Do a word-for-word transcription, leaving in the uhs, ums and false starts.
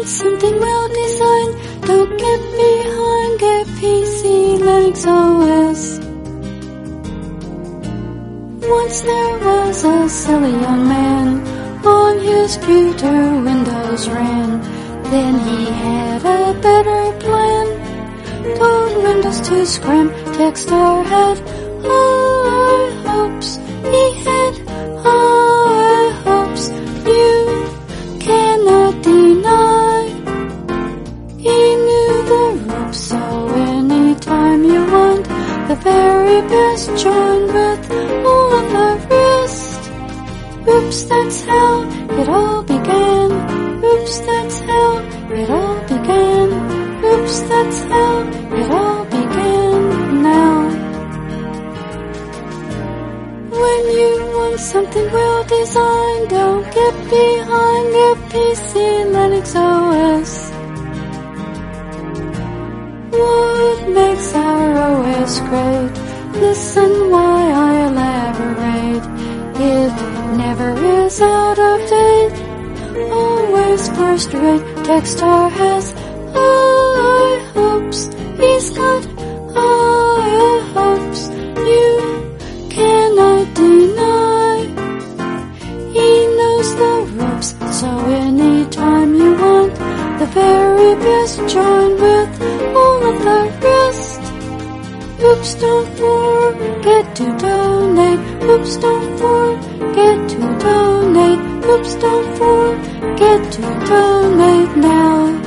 want something well designed, don't get behind, get P C Linux O S. Once there was a silly young man, on his computer Windows ran. Then he had a better plan, told Windows to scram. Techstar had high hopes, he had high hopes, you cannot deny. He knew the ropes, so anytime you want the very best, join with all of the rest. Oops, that's how it all began. Oops, that's how it all began. Oops, that's how it all began now. When you want something well designed, don't get behind, get P C Linux O S. What makes our O S great? Listen why I elaborate. It never is out of date, always first rate. Techstar has high hopes, he's got high hopes, you cannot deny. He knows the ropes, so anytime you want the very best, join with all of the rest. Oops, don't forget to donate. Oops, don't forget to donate. Oops, don't forget to donate now.